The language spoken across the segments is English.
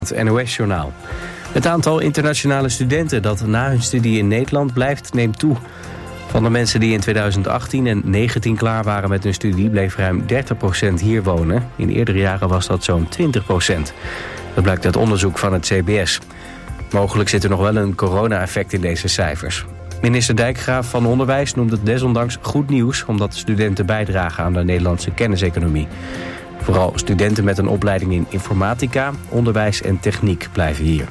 Het NOS-journaal. Het aantal internationale studenten dat na hun studie in Nederland blijft, neemt toe. Van de mensen die in 2018 en 2019 klaar waren met hun studie, bleef ruim 30% hier wonen. In eerdere jaren was dat zo'n 20%. Dat blijkt uit onderzoek van het CBS. Mogelijk zit er nog wel een corona-effect in deze cijfers. Minister Dijkgraaf van Onderwijs noemt het desondanks goed nieuws, omdat studenten bijdragen aan de Nederlandse kenniseconomie. Vooral studenten met een opleiding in informatica, onderwijs en techniek blijven hier.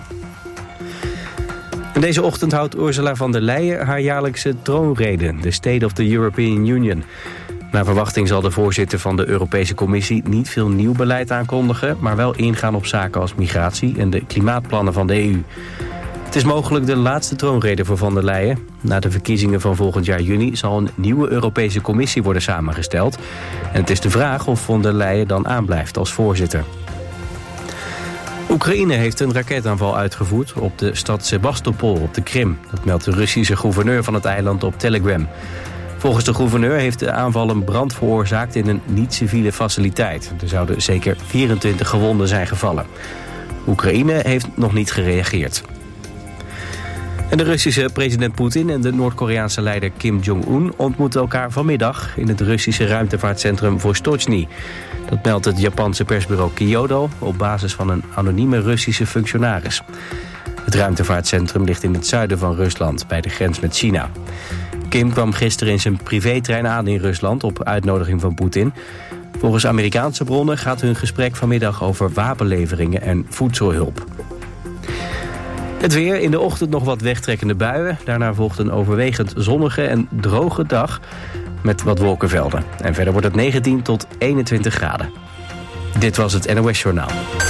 En deze ochtend houdt Ursula von der Leyen haar jaarlijkse troonrede, de State of the European Union. Naar verwachting zal de voorzitter van de Europese Commissie niet veel nieuw beleid aankondigen, maar wel ingaan op zaken als migratie en de klimaatplannen van de EU. Het is mogelijk de laatste troonrede voor von der Leyen. Na de verkiezingen van volgend jaar juni zal een nieuwe Europese Commissie worden samengesteld. En het is de vraag of von der Leyen dan aanblijft als voorzitter. Oekraïne heeft een raketaanval uitgevoerd op de stad Sebastopol op de Krim. Dat meldt de Russische gouverneur van het eiland op Telegram. Volgens de gouverneur heeft de aanval een brand veroorzaakt in een niet-civiele faciliteit. Er zouden zeker 24 gewonden zijn gevallen. Oekraïne heeft nog niet gereageerd. En de Russische president Poetin en de Noord-Koreaanse leider Kim Jong-un ontmoeten elkaar vanmiddag in het Russische ruimtevaartcentrum Vostochny. Dat meldt het Japanse persbureau Kyodo op basis van een anonieme Russische functionaris. Het ruimtevaartcentrum ligt in het zuiden van Rusland, bij de grens met China. Kim kwam gisteren in zijn privétrein aan in Rusland op uitnodiging van Poetin. Volgens Amerikaanse bronnen gaat hun gesprek vanmiddag over wapenleveringen en voedselhulp. Het weer, in de ochtend nog wat wegtrekkende buien. Daarna volgt een overwegend zonnige en droge dag met wat wolkenvelden. En verder wordt het 19 tot 21 graden. Dit was het NOS Journaal.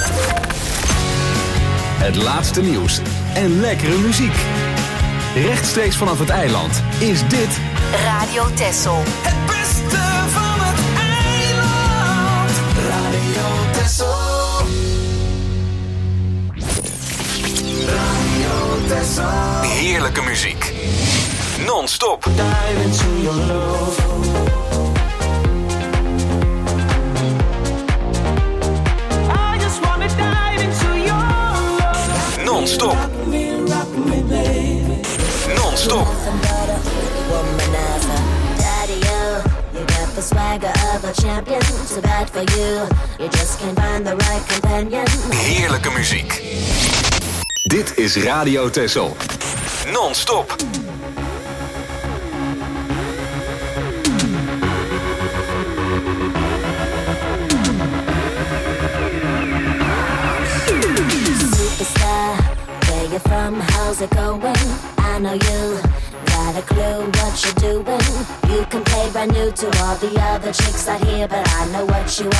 Het laatste nieuws en lekkere muziek. Rechtstreeks vanaf het eiland is dit Radio Texel. Het beste van het eiland. Radio Texel. Radio Texel. heerlijke muziek. Non-stop. Dive into your love. I just wanna dive into your love. Non-stop. Rock me, baby. Non-stop. You got the swagger of a champion. So bad for you. You just can't find the right companion. Heerlijke muziek. Dit is Radio Texel. Non-stop. Superstar, where you from? How's it going? I know you got a clue what you're doing. You can play brand new to all the other chicks out here, but I know what you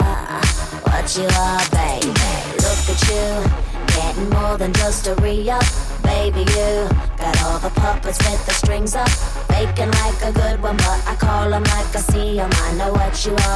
are, baby. Look at you, getting more than just a re-up. Baby, you got all the puppets with the strings up, faking like a good one, but I call them like I see them. I know what you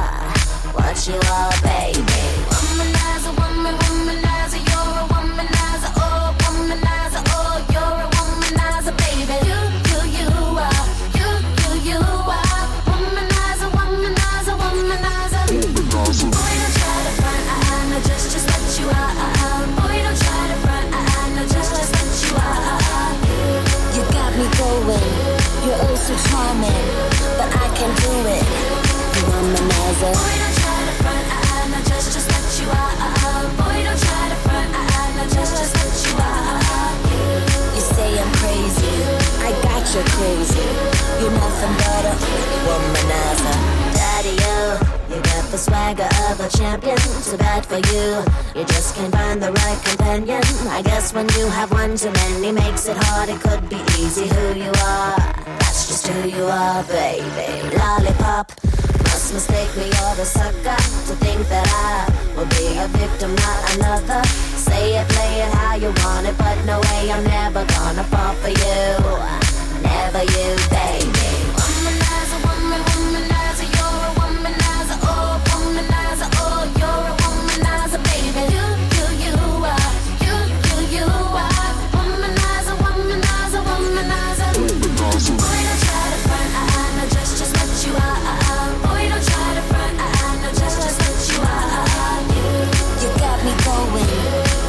are, baby. Womanizer, womanizer, you're a womanizer, oh, womanizer, oh, you're a womanizer, baby. You are, you are, womanizer, womanizer, womanizer. Boy, don't try to front, I know just what you are. Boy, don't try to front, I know just what you are. You got me going, you're oh so charming, but I can't do it. You womanizer. Boy, don't try to front, I know just what you are. Boy, don't try to front, I know just what you are. You say I'm crazy, I got you crazy. You're nothing but a womanizer. Daddy, you got the swagger of a champion. Too bad for you, you just can't find the right companion. I guess when you have one too many makes it hard. It could be easy who you are. That's just who you are, baby. Lollipop, must mistake me or the sucker to think that I will be a victim, not another. Say it, play it how you want it, but no way, I'm never gonna fall for you. Never you, baby. Womanizer, womanizer, you're a womanizer, oh, womanizer, oh, you're a womanizer, baby. You are, you are, womanizer, womanizer, womanizer. Boy, don't try to front, I know just what you are. Boy, don't try to front, I know just what you are. You got me going,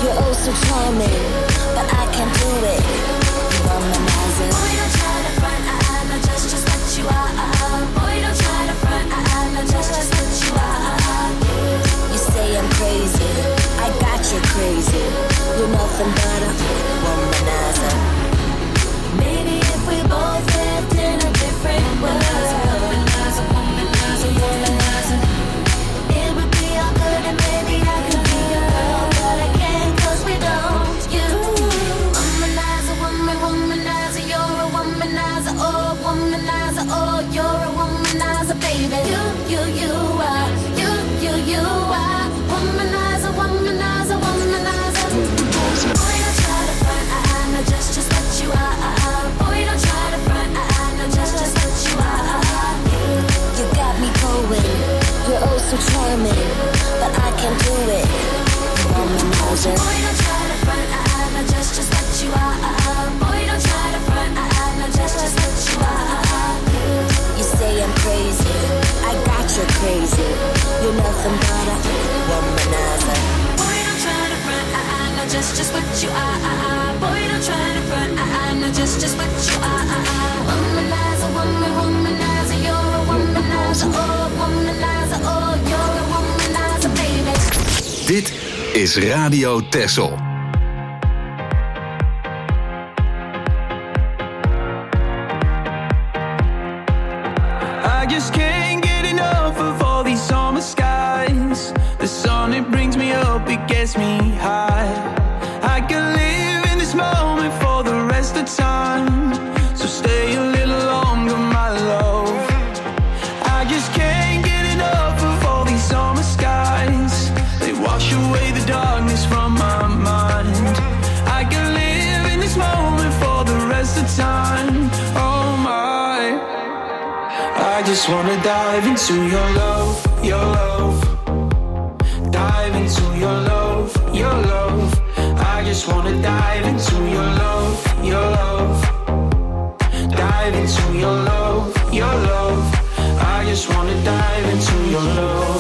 so charming, but I can't do it. Womanizer. Boy, don't try to front, no, just what you are. Boy, don't try to front, no, just what you are. You say I'm crazy, I got you crazy. You're nothing but a womanizer. Maybe if we both lived in a different world, womanizer, womanizer, womanizer, it would be all good and maybe I could be a girl, but I can't 'cause we don't. You womanizer, womanizer, you're a womanizer, oh, you're a womanizer, baby. You are, you are womanizer, womanizer, womanizer. Boy, don't try to front, no, just what you are. Boy, don't try to front, no, just what you are. You got me going, you're oh so charming, but I can't do it. Womanizer. Boy, don't try to front, no, just what you are. Boy, don't try to front, no, just what you are. You say I'm crazy, I got you crazy. You're nothing but a womanizer. Boy, don't try to front, no, just what you are. Boy, don't try to front, no, just what you are. Womanizer, womanizer, you're a womanizer, oh, you're a womanizer, baby. Dit is Radio Texel. I just can't get enough of all these summer skies. The sun, it brings me up, it gets me high. I can live in this moment for the rest of time. So stay a little longer, my love. I just can't get enough of all these summer skies. They wash away the darkness from my mind. I can live in this moment for the rest of time. Oh my, I just wanna dive into your love, your love. Dive into your love, your love. I just wanna dive into your love, your love. Dive into your love, your love. I just wanna dive into your love.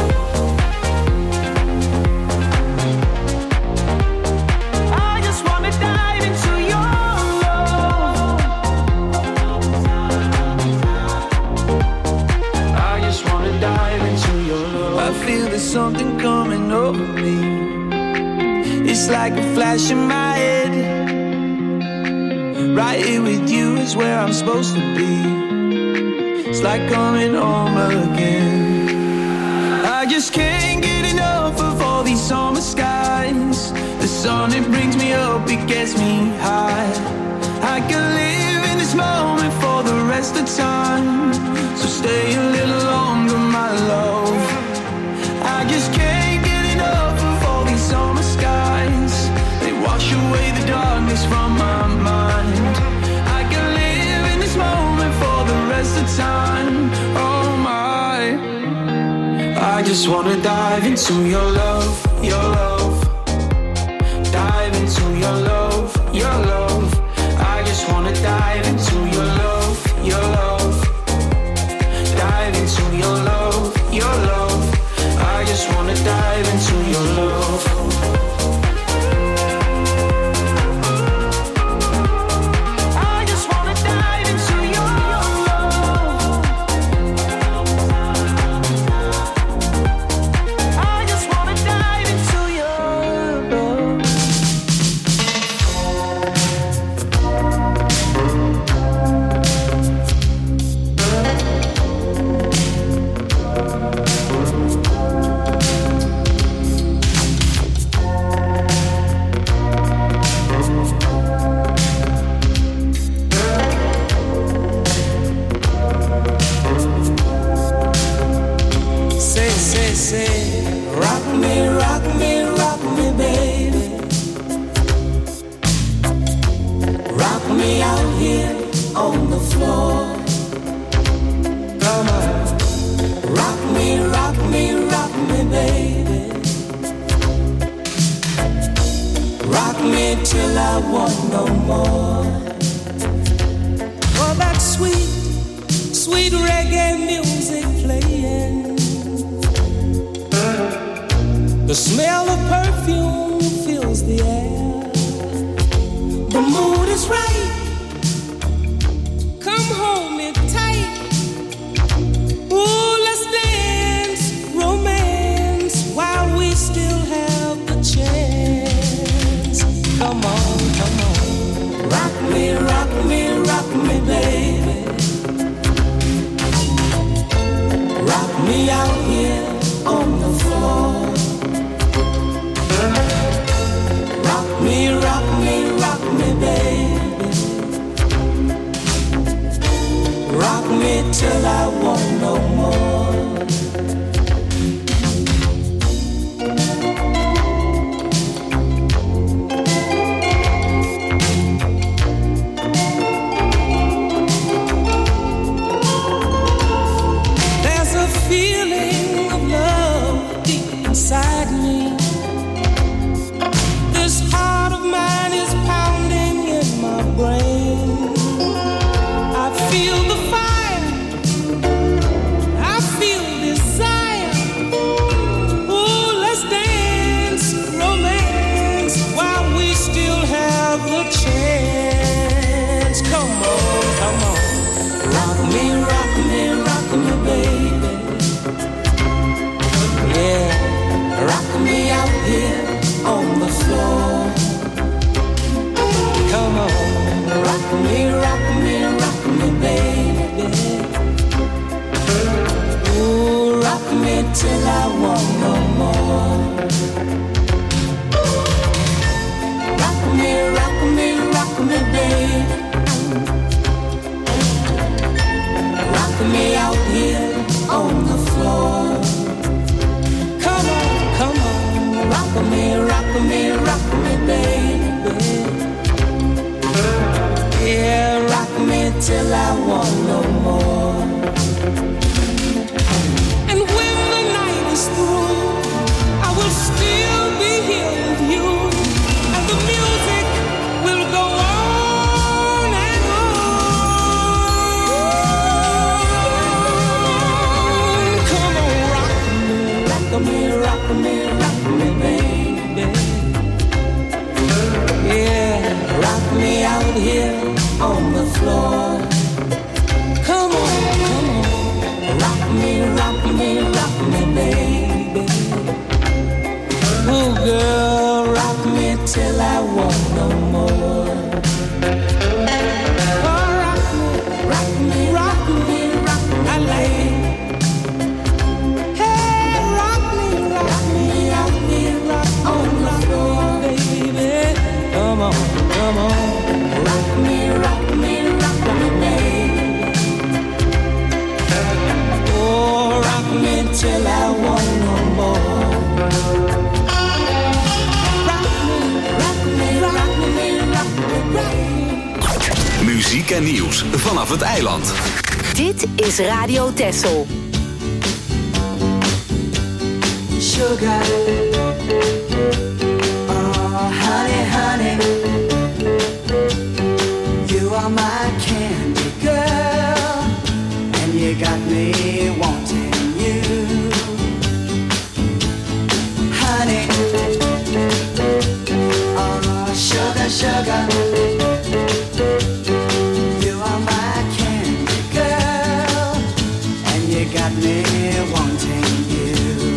I just wanna dive into your love. I just wanna dive into your love. I feel there's something coming over me. It's like a flash in my head. Right here with you is where I'm supposed to be. It's like coming home again. I just can't get enough of all these summer skies. The sun, it brings me up, it gets me high. I can live in this moment for the rest of time. So stay a little longer, my love. I just can't get enough of all these summer skies. They wash away the darkness from my mind. I can live in this moment for the rest of time. Oh my, I just wanna dive into your love, your love. Dive into your love, your love. I just wanna dive into your love, your love. Dive into your love, your love. I just wanna dive into your love. I just wanna dive into your love. I just wanna dive into your love. Till I want no more. Oh, that sweet, sweet reggae music playing. The smell of perfume fills the air. is right. Come hold me tight. Ooh, let's dance romance while we still have the chance. Come on, come on. Rock me, rock me, rock me, baby. Rock me out here on the floor. Rock me, rock me, rock me, baby. Rock me till I want no more. There's a feeling of love deep inside me. This heart of mine is pounding in my brain. I feel the fire, I feel desire. Ooh, let's dance romance while we still have the chance. Come on, come on. Rock me, rock me, rock me, baby. Yeah, rock me out here on the floor. Come on, rock me, rock me, rock me, baby. Ooh, rock me till I want no more. Rock me, rock me, rock me, baby. Rock me out here on the floor. Come on, come on. Rock me, rock me, rock me, baby. Yeah, rock me till I want no more. And when the night is through, I will still be here with you. And the music will go on and on. Come on, rock me, rock me, rock me, baby. Yeah, rock me out here on the floor. Come on, come on. Rock me, rock me, rock me, baby. Oh, girl, rock me till I want no more. Oh, rock me, rock me, rock me, rock me, I like it. Hey, rock me out here, rock on the floor, baby. Come on, come on. Rock me, rock me, rock me, baby. Oh, rock me till I want no more. Rock me, rock me, rock me, rock me, rock me. Muziek en nieuws vanaf het eiland. Dit is Radio Texel. Sugar, oh honey, honey, you are my candy girl, and you got me wanting you, honey, oh sugar, sugar, you are my candy girl, and you got me wanting you.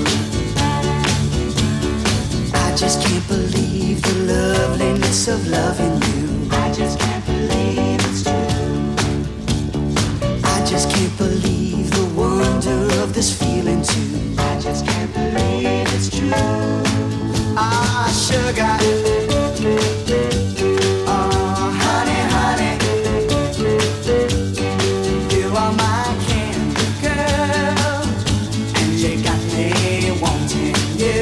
I just can't believe the loveliness of loving you. I just can't believe it's true. I just can't believe the wonder of this feeling too. I just can't believe it's true. Ah, sugar. Oh, honey, honey. You are my candy girl, and you got me wanting you.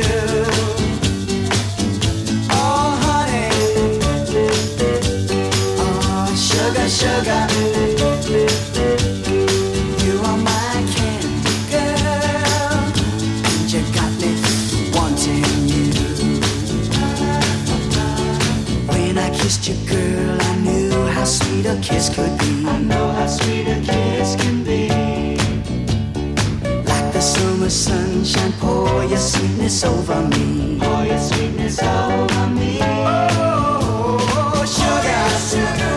Sugar, you are my candy girl, and you got me wanting you. When I kissed you, girl, I knew how sweet a kiss could be. I know how sweet a kiss can be. Like the summer sunshine, pour your sweetness over me. Pour your sweetness over me. Oh, sugar, sugar.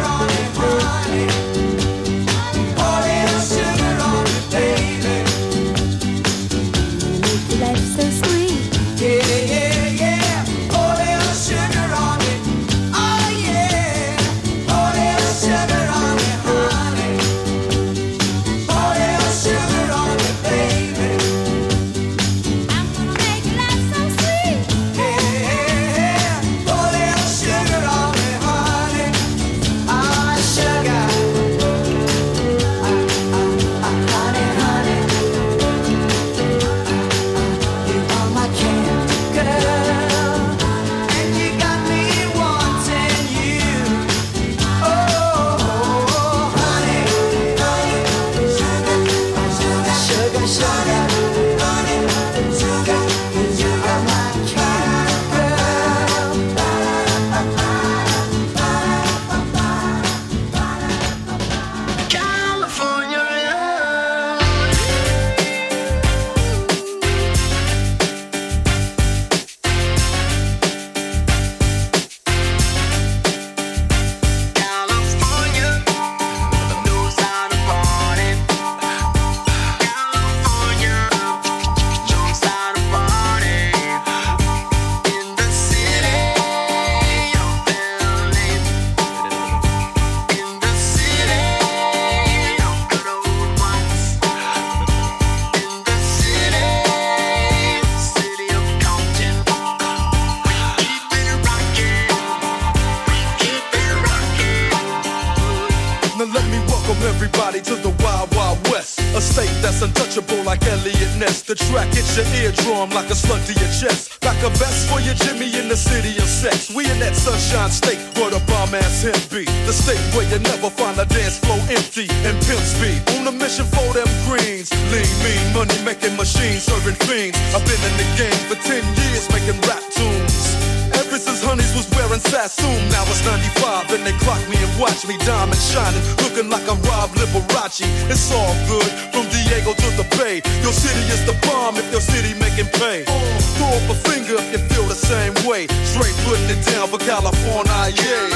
everybody to the Wild Wild West. A state that's untouchable like Elliot Ness. The track hits your eardrum like a slug to your chest. Back a vest for your Jimmy in the city of sex. We in that sunshine state where the bomb ass him be. The state where you never find a dance floor empty and pimp speed. On a mission for them greens. Lean, mean, money making machines serving fiends. I've been in the game for 10 years making rap tunes. Ever since Honeys was wearing Sassoon, now it's 95 and they clock me and watch me diamond shining, looking like a Rob Liberace. It's all good from Diego to the Bay. Your city is the bomb if your city making pay. Throw up a finger if you feel the same way. Straight putting it down for California, yeah.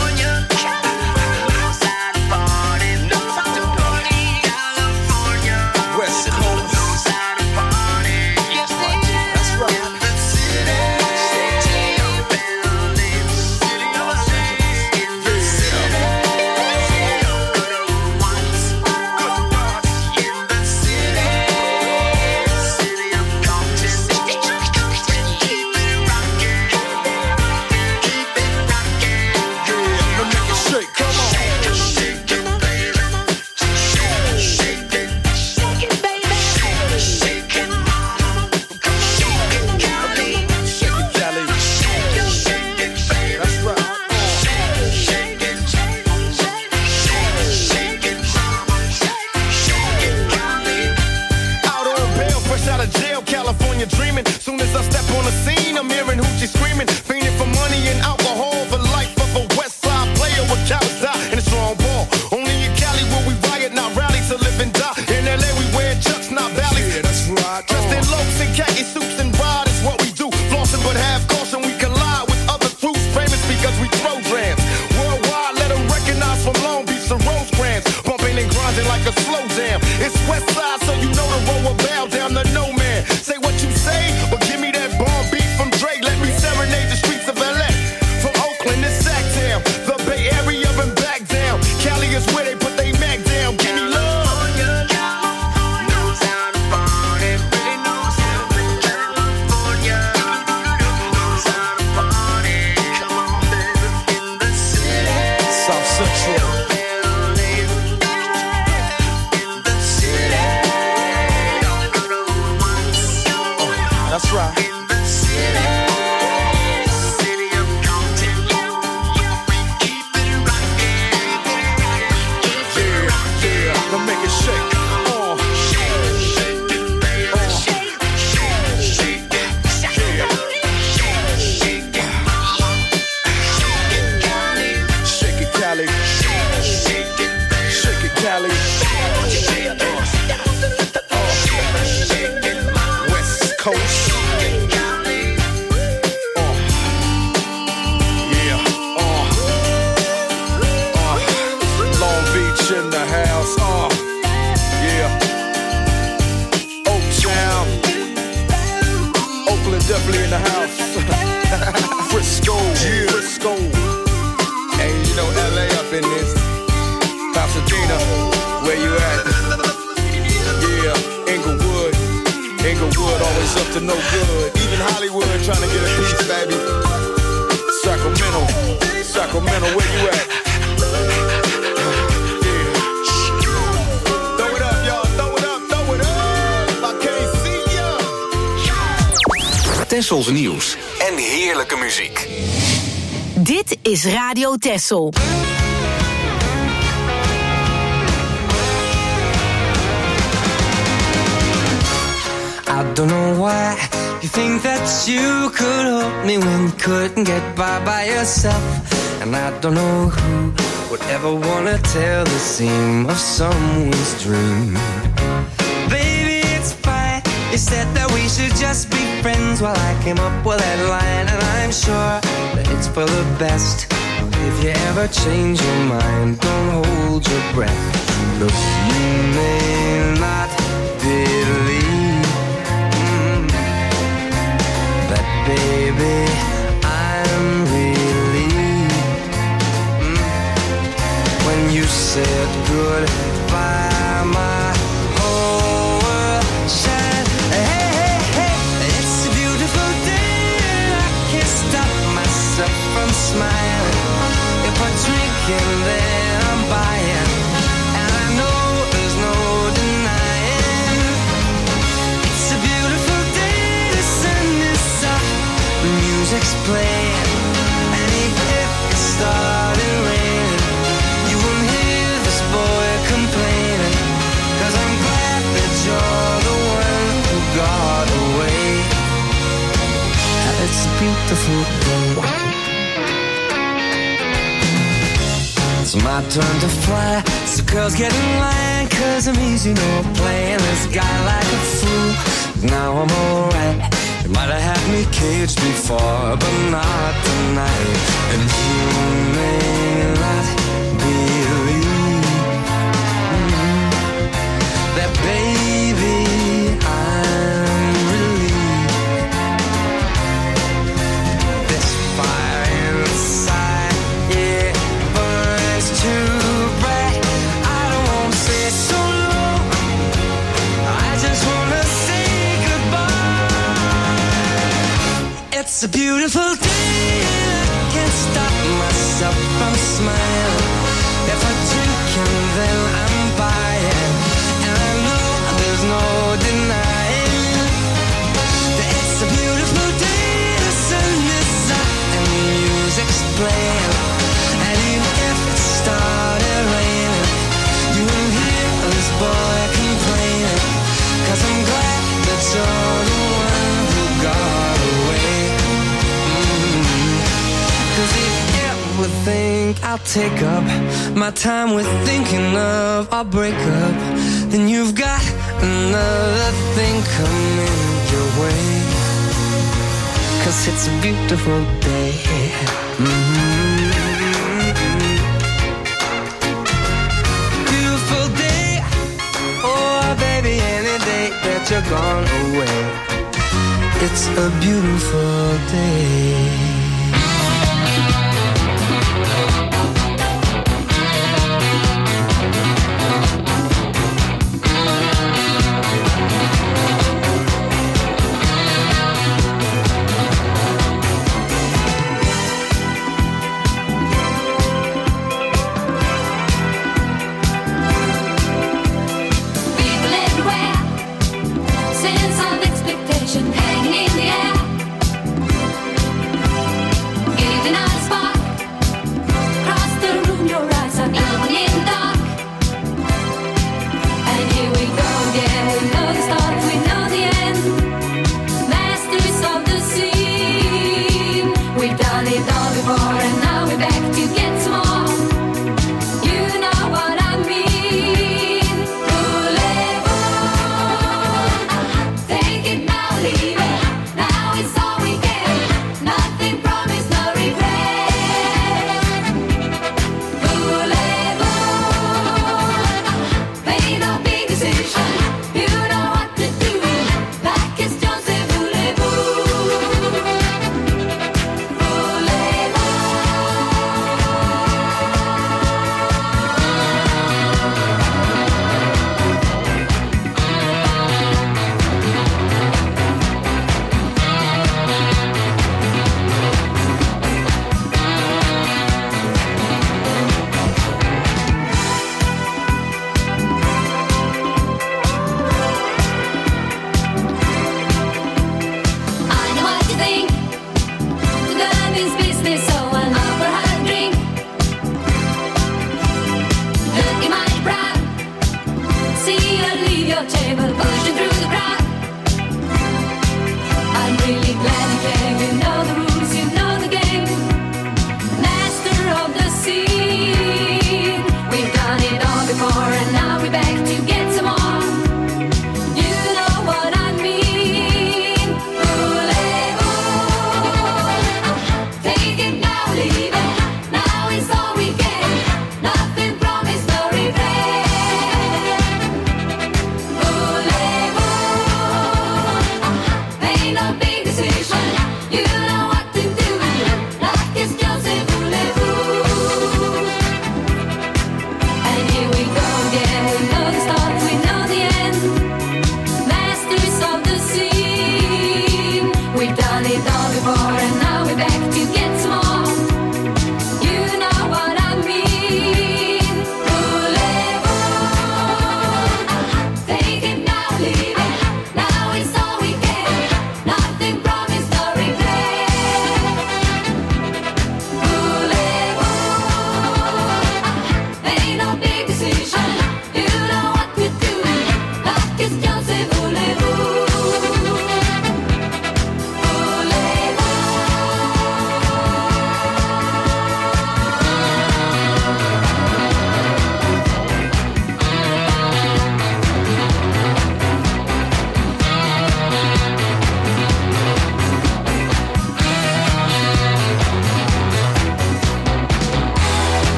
West Coast. Tessel's nieuws en heerlijke muziek. Dit is Radio Tessel. I don't know why you think that you could help me when you couldn't get by yourself. And I don't know who would ever wanna tell the seam of someone's dream. Baby, it's fine. You said that we should just be friends while I came up with that line. And I'm sure that it's for the best. If you ever change your mind, don't hold your breath. Look, you may not believe that, baby, I'm relieved when you said goodbye. My whole world shined. Hey, hey, hey, it's a beautiful day. I can't stop myself from smiling. If I'm drinking, then I'm buying, and I my turn to fly. So girls get in line, 'cause I'm easy, no playing this guy like a fool. Now I'm alright. You might have had me caged before, but not tonight. And you may not believe that, baby, I'm relieved. This fire inside, yeah, burns too bright. I don't want to say so long, I just want to say goodbye. It's a beautiful day, I can't stop myself from smiling. If I drink and then I'm buying, and I know there's no denying that it's a beautiful day. The sun is out and the music's playing, and even if it started raining, you won't hear this boy complaining, 'cause I'm glad that you're the one who got away. 'Cause if you ever think I'll take up my time with thinking of our breakup, then you've got another thing coming your way. 'Cause it's a beautiful day. Beautiful day. Oh baby, any day that you're gone away, it's a beautiful day. Sense of expectation hanging in the air.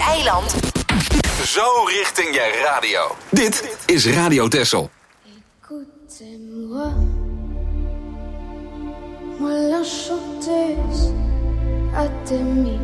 eiland. Zo richting je radio. Dit is Radio Texel. Écoutez-moi, moi la chanteuse à demi.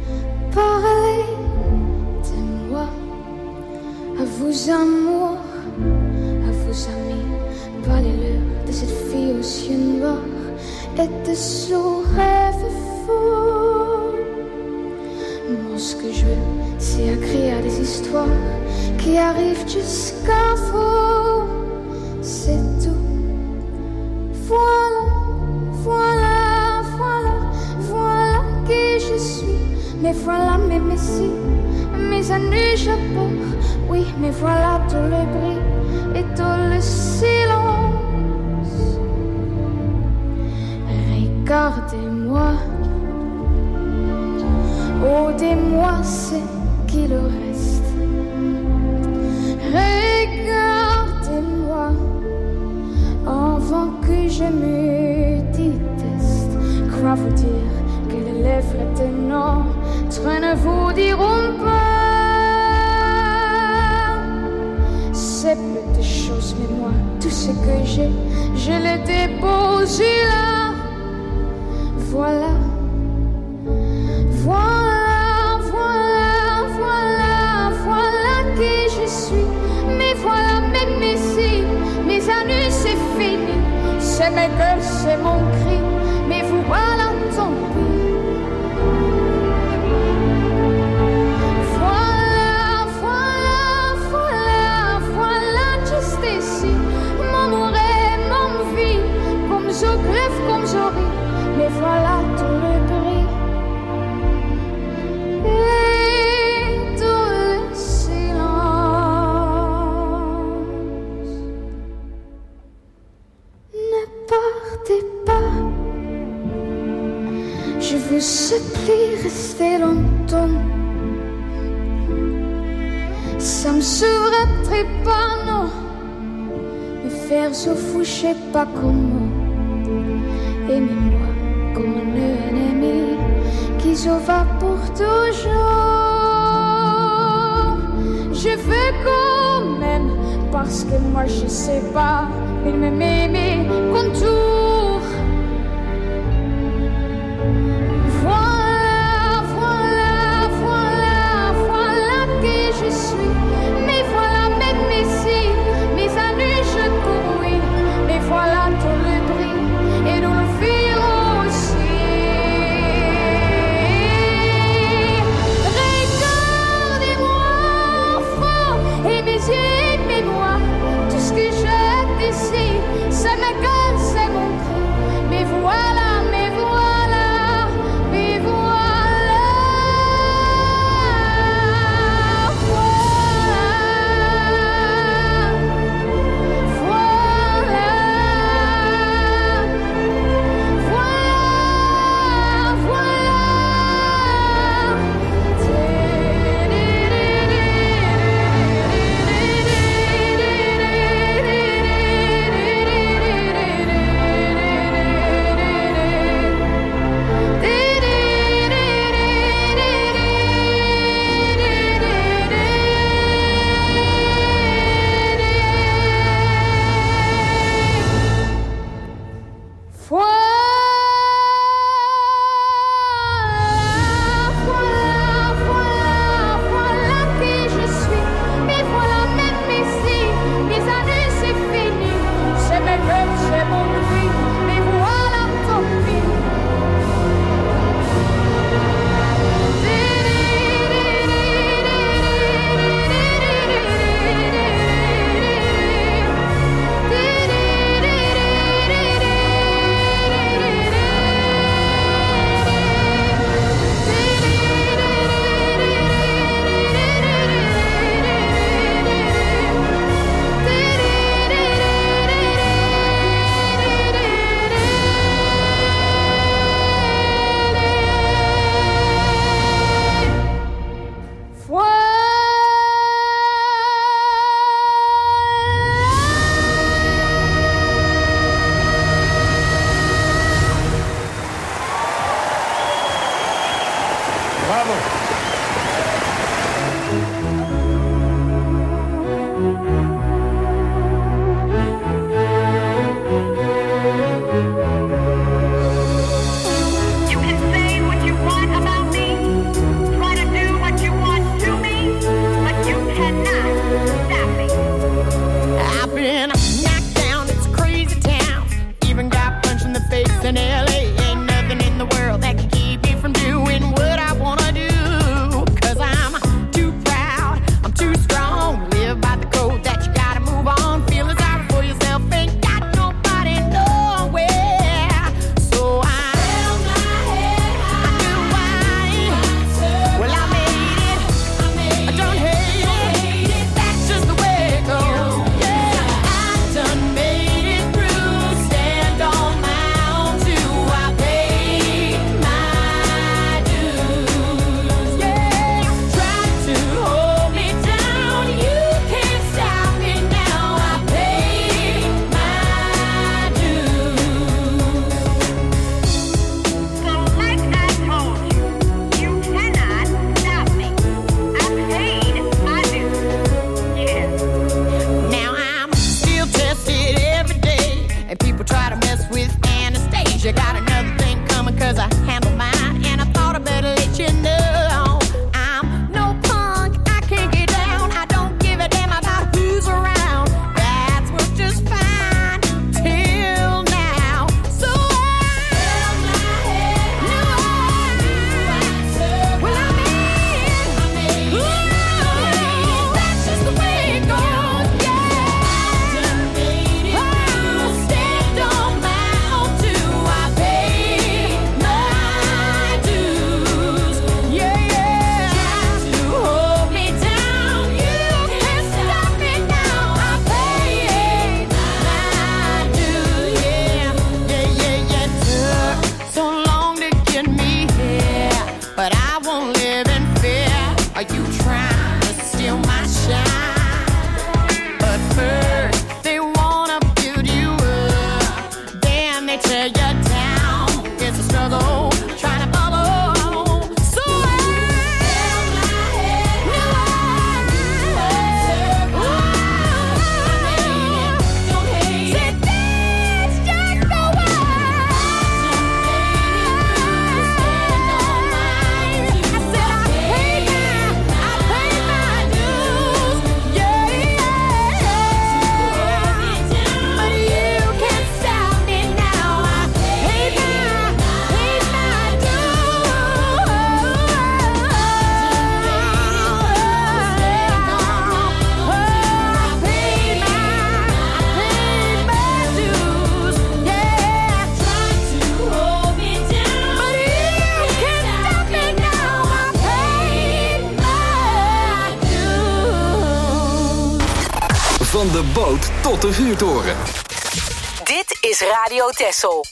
Parlez-moi à vos amours, à vos amis. Parlez-leur de cette fille aux yeux noirs et de son rêve fou. Moi, ce que je veux, c'est écrire des histoires qui arrivent jusqu'à vous. C'est tout. Voilà, voilà, voilà, voilà qui je suis. Mais voilà mes messies, mes années je pars. Oui, mais voilà tout le bruit et tout le silence. Regardez-moi, ôtez-moi ce qu'il reste. Regardez-moi avant que je me déteste. Quoi vous dire que les lèvres tenant ne vous diront pas ces petites choses, mais moi, tout ce que j'ai, je le dépose là. Voilà, voilà, voilà, voilà, voilà qui je suis. Mais voilà mes messies, mes années c'est fini. C'est mes gueules, c'est mon cri, mais vous voilà tant pis. Je grève comme j'aurais, mais voilà tout le gris et tout le silence. Ne partez pas, je vous supplie, restez longtemps. Ça me serait pas, non, me faire se foucher pas comment. Aimez-moi comme un ennemi qui se va pour toujours. Je veux quand même, parce que moi je sais pas, il me met mes contours. Voilà, voilà, voilà, voilà qui je suis. Mais voilà mes messies, mes années je cours, oui. Mais voilà tout le bruit et nous le firons aussi. Regardez-moi fort et mes yeux, aimez-moi. Tout ce que j'ai d'ici, c'est ma gueule, c'est mon cri. Mais voilà, mais voilà, mais voilà. Are you trying to steal my shine? But first, they wanna build you up, then they tear you down. It's a struggle, trying to bubble. So Van de boot tot de vuurtoren. Dit is Radio Texel.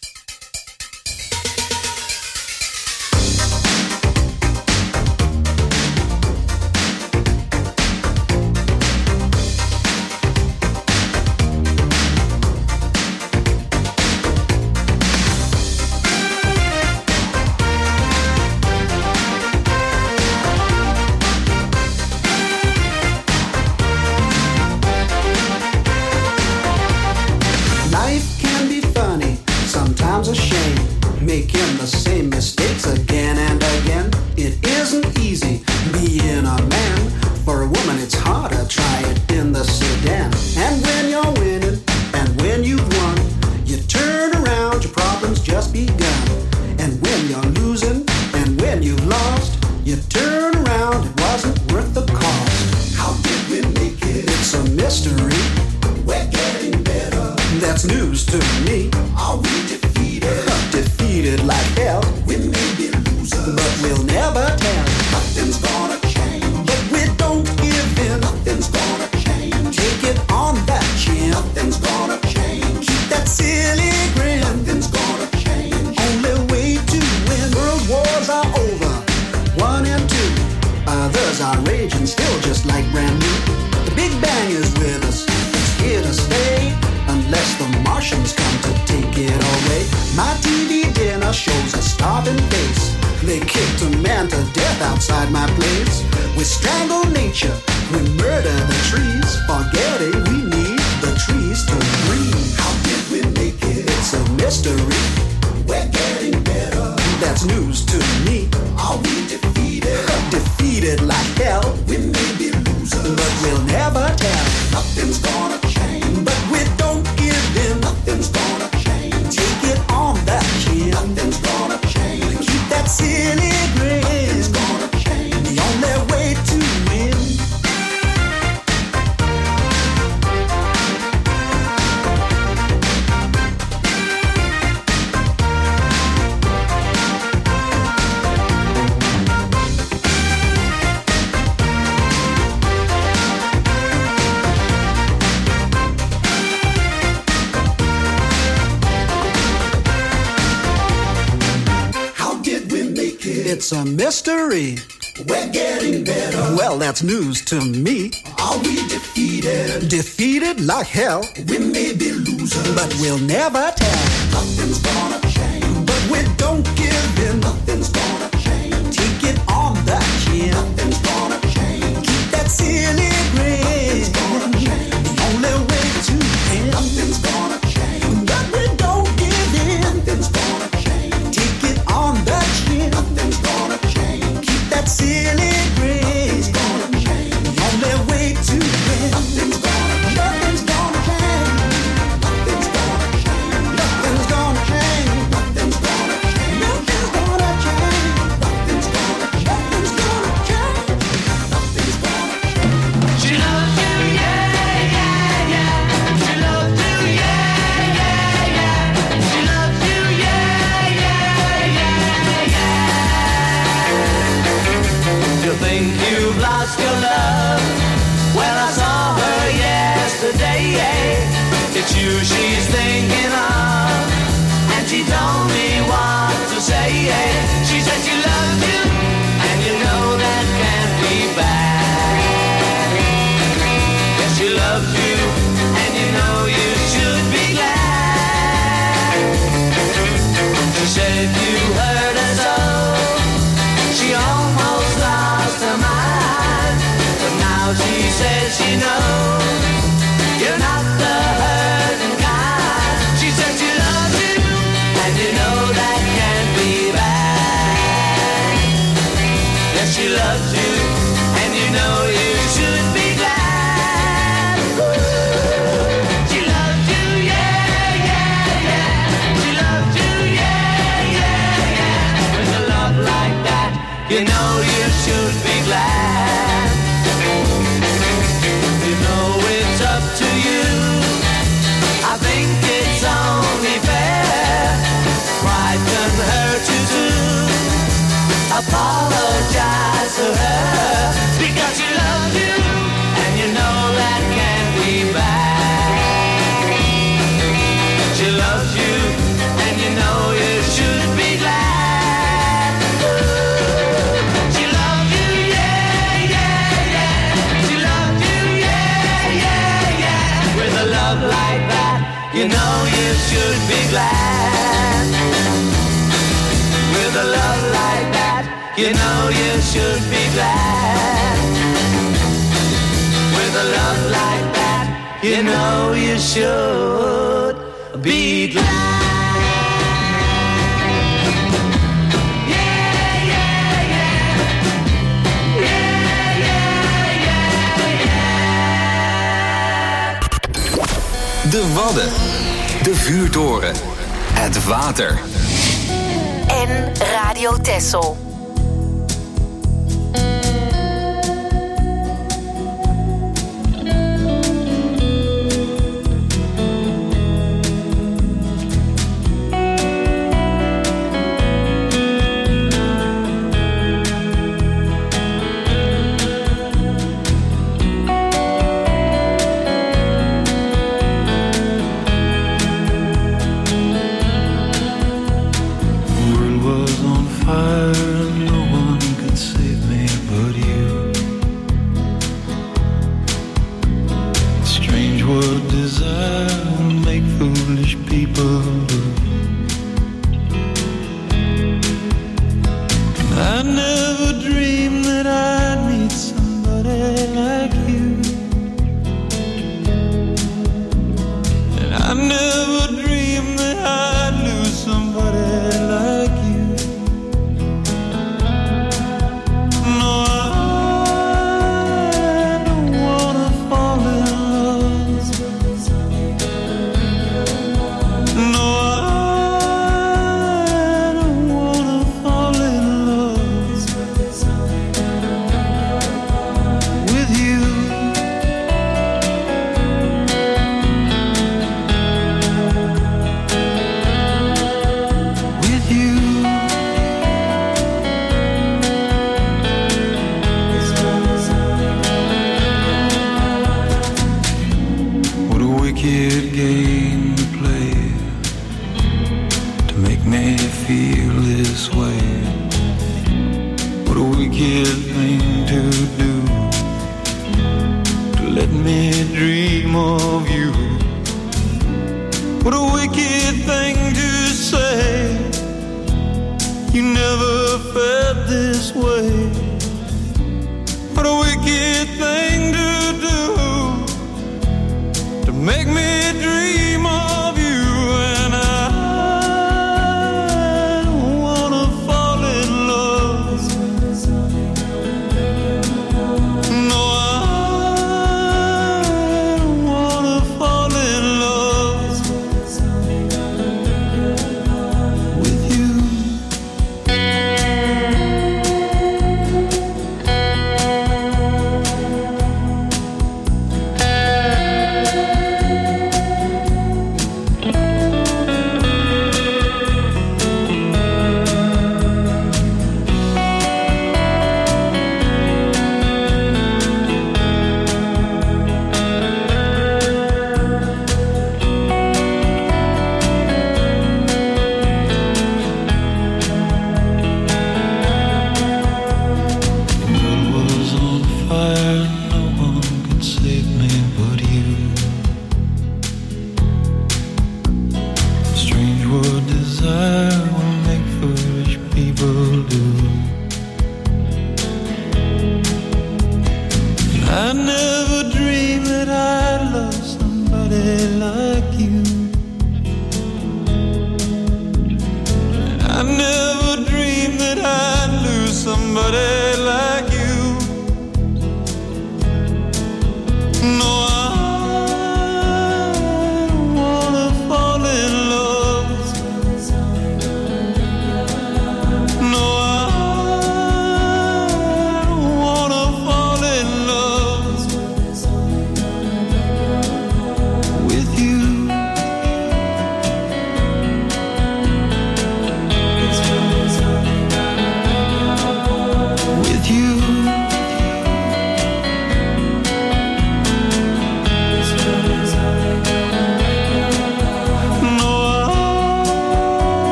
Making the same mistakes again and again. It isn't easy being a man. For a woman it's harder, try it in the sedan. And when you're winning and when you've won, you turn around, your problems just begun. And when you're losing and when you've lost, you turn around, it wasn't worth the cost. How did we make it? It's a mystery. We're getting better. That's news to me. Are we defeated? Defeated like hell. We may be losers, but we'll never tell. Nothing's gonna change, but we don't give in. Nothing's gonna change. Take it on that chin. Nothing's gonna change. Keep that silly grin. Nothing's gonna change. Only way to win. World wars are over, 1 and 2. Others are raging still, just like brand new. The Big Bang is with us. It's here to stay, unless the Martians come to take it away. My TV dinner shows a starving face. They kicked a man to death outside my place. We strangle nature, we murder the trees, forgetting we need the trees to breathe. How did we make it? It's a mystery. We're getting better. That's news to me. Are we defeated? Defeated like hell. We may be losers, but we'll never tell. Nothing's gonna change, but we don't give in. Nothing's gonna change. Take it on that chin. Nothing's gonna change. Keep that silly grin. Nothing's gonna change. The only way to win. It's a mystery. We're getting better. Well, that's news to me. Are we defeated? Defeated like hell. We may be losers, but we'll never tell. Nothing's gonna change, but we don't give in. Nothing's gonna change. Take it on the chin. Nothing's gonna change. Keep that silly grin. Nothing's gonna change. The only way to win. Nothing's gonna change, but we don't give in. Nothing's gonna change. Take it on the chin. Nothing's gonna change. Keep that silly grin. Nothing's gonna change. The only way to win. Nothing's gonna change. Nothing's gonna change. Nothing's gonna change. Nothing's gonna change. Nothing's gonna change. Nothing's gonna change. Nothing's gonna change. Nothing's gonna change. Nothing's gonna change. She loves you, yeah, yeah, yeah. She loves you, yeah, yeah, yeah. She loves you, yeah, yeah, yeah, yeah. You think you've lost your love? Well, I saw her yesterday. It's you she's thinking of, and she told me what to say. She said she loves you, and you know that can't be because she loves you, and you know you should be glad. She loves you, yeah, yeah, yeah. She loves you, yeah, yeah, yeah. With a love like that, you know you should be glad. You know it's up to you. I think it's only fair. Pride can hurt you too. Apologize to her because she loves you, and you know that can't be bad. She loves you, and you know you should be glad. She loves you, yeah, yeah, yeah. She loves you, yeah, yeah, yeah. With a love like that, you know you should be glad. With a love like that, you know you should be glad. With a love like that, you know you should be glad. De Wadden, de vuurtoren, het water. En Radio Texel.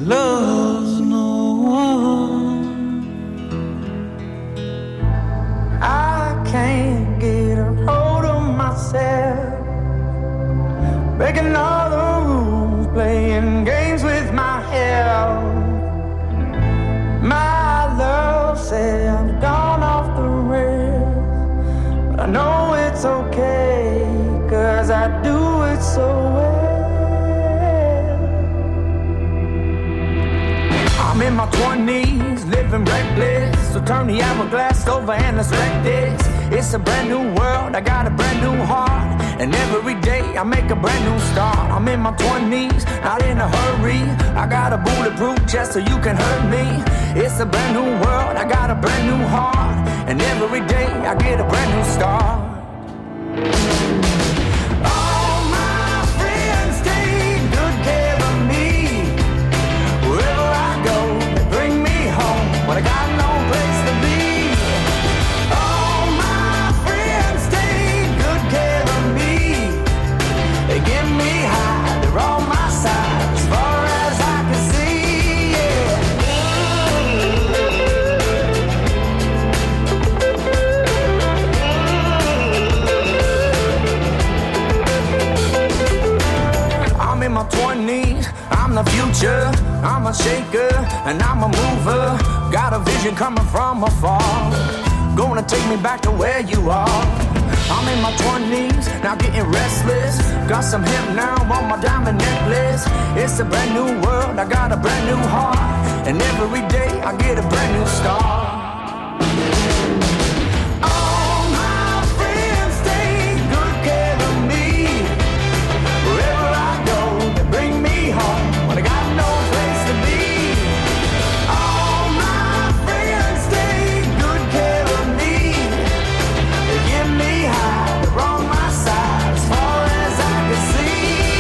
loves no one. I can't get a hold of myself, breaking all the rules, playing games with my health. My love said I've gone off the rails, but I know it's okay, 'cause I do it so well. I'm in my 20s, living reckless, so turn the hourglass over and let's wreck this. It's a brand new world, I got a brand new heart, and every day I make a brand new start. I'm in my 20s, not in a hurry, I got a bulletproof chest so you can hurt me. It's a brand new world, I got a brand new heart, and every day I get a brand new start. All my friends take good care of me. Wherever I go, they bring me home when I got no place to be. All my friends take good care of me. They give me high, they're on my side as far as I can see. I'm in my 20s, I'm the future, I'm a shaker and I'm a mover. Got a vision coming from afar, gonna take me back to where you are. I'm in my 20s, now getting restless, got some hip now on my diamond necklace. It's a brand new world, I got a brand new heart, and every day I get a brand new start. All my friends take good care of me. Wherever I go, they bring me home when I got no place to be. All my friends take good care of me. They give me high, they're on my side as far as I can see.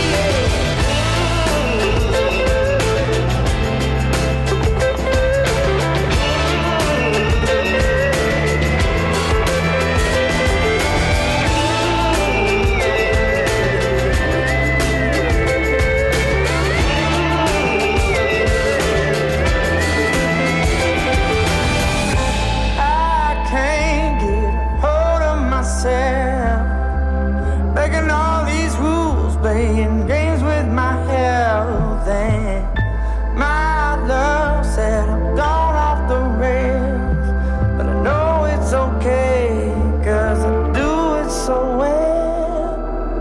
I can't get a hold of myself, making all these rules, playing games with my health. And my love said I'm gone off the rails, but I know it's okay, 'cause I do it so well.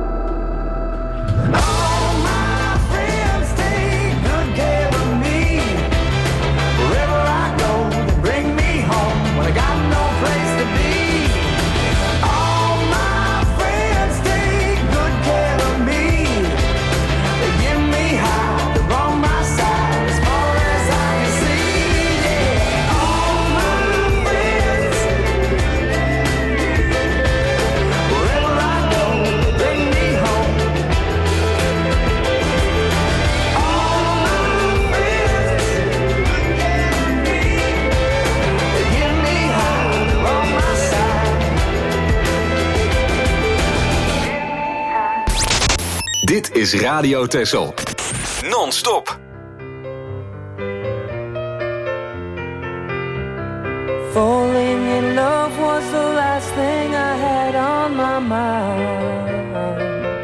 All my friends take good care of me. Wherever I go, they bring me home when I got no place to be. All my friends take good care of me. They give me high, they're on my side as far as I can see. Yeah. All my friends, wherever I go, they bring me home. All my friends, they give me high, they're on my side. Dit is Radio Texel. Non-stop. Falling in love was the last thing I had on my mind.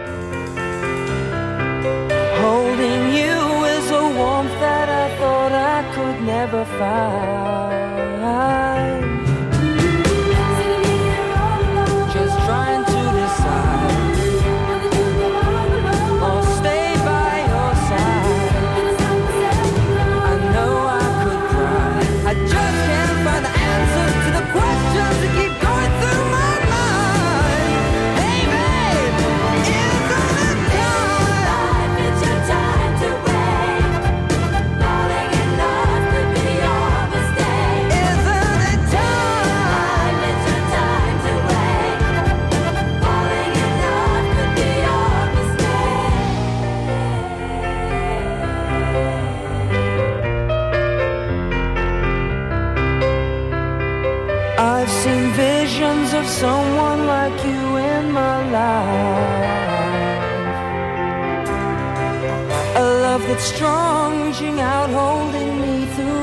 Holding you is a warmth that I thought I could never find. Just trying to decide, or stay by your side. I know I could cry, I just can't find the answer to the questions that keep going through my mind. Hey babe, isn't it time? It's your time to wait. Falling in love could be your mistake. Isn't it time? It's your time to wait. Falling in love could be your mistake. I've seen visions of someone like you in my life. A love that's strong, reaching out, holding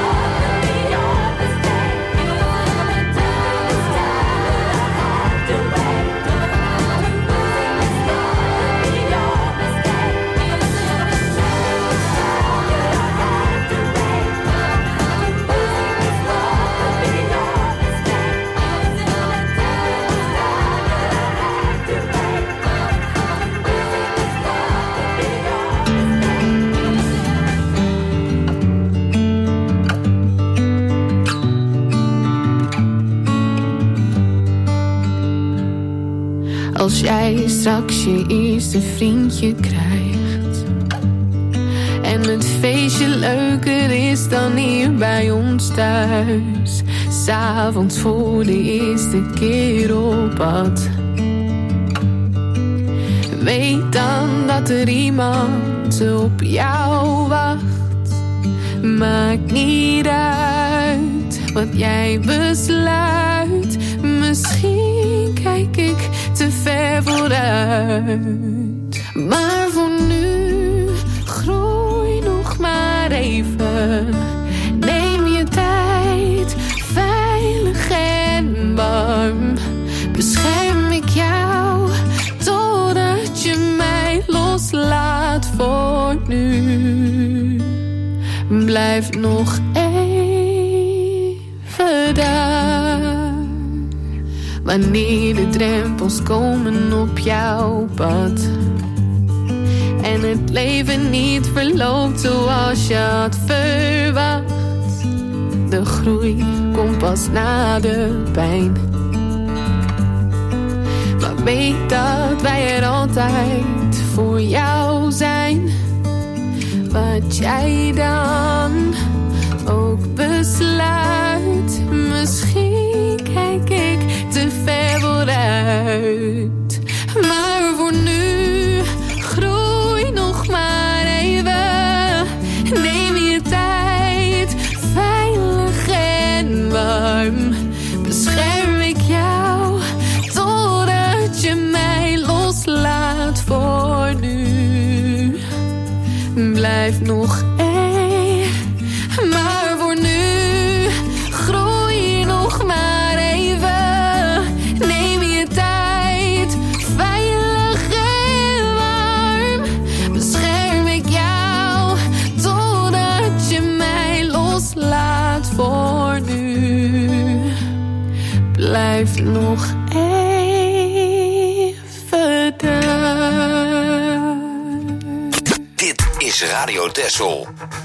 Als jij straks je eerste vriendje krijgt en het feestje leuker is dan hier bij ons thuis, 's avonds voor de eerste keer op pad, weet dan dat er iemand op jou wacht. Maakt niet uit wat jij besluit, misschien kijk ik te ver vooruit. Maar voor nu, groei nog maar even. Neem je tijd, veilig en warm. Bescherm ik jou, totdat je mij loslaat voor nu. Blijf nog even daar. Wanneer de drempels komen op jouw pad en het leven niet verloopt zoals je had verwacht. De groei komt pas na de pijn. Maar weet dat wij er altijd voor jou zijn. Wat jij dan ook besluit, misschien kijk ik te ver vooruit. Maar voor nu, groei nog maar even. Neem je tijd, veilig en warm. Bescherm ik jou, totdat je mij loslaat voor nu. Blijf nog even, maar voor nu, groei nog maar even. Neem je tijd, veilig en warm. Bescherm ik jou, totdat je mij loslaat voor nu. Blijf nog even daar. Dit is is Radio Texel.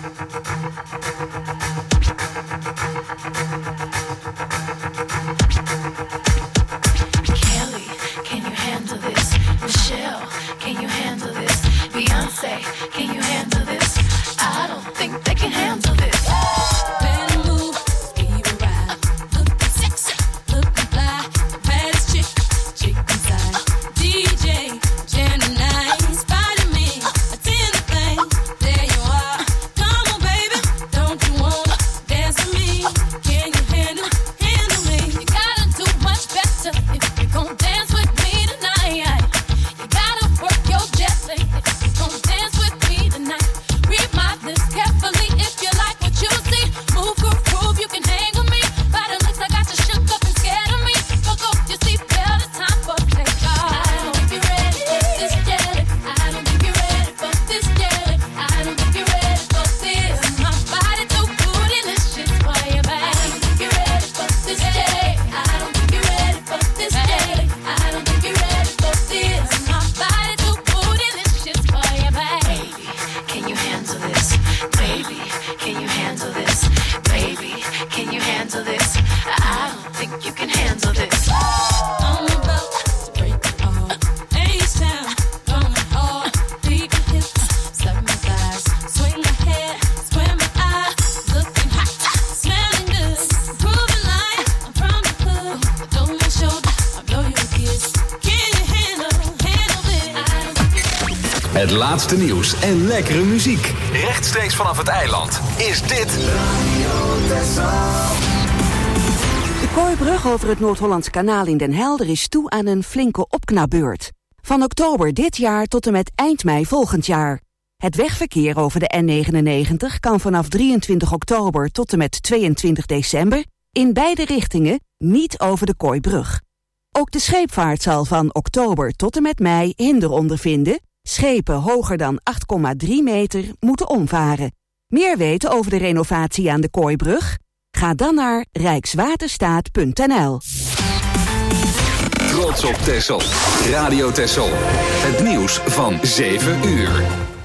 Kelly, can you handle this? Michelle, can you handle this? Beyonce, can you handle this? I don't think they can handle this. Het laatste nieuws en lekkere muziek. Rechtstreeks vanaf het eiland is dit... De Kooibrug over het Noord-Hollands Kanaal in Den Helder is toe aan een flinke opknapbeurt. Van oktober dit jaar tot en met eind mei volgend jaar. Het wegverkeer over de N99 kan vanaf 23 oktober tot en met 22 december... in beide richtingen niet over de Kooibrug. Ook de scheepvaart zal van oktober tot en met mei hinder ondervinden... Schepen hoger dan 8,3 meter moeten omvaren. Meer weten over de renovatie aan de Kooibrug? Ga dan naar rijkswaterstaat.nl. Trots op Texel. Radio Texel. Het nieuws van 7 uur.